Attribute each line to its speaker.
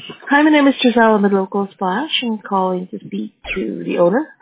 Speaker 1: Hi, my name is Giselle. I'm a local splash. I'm calling to speak to the owner.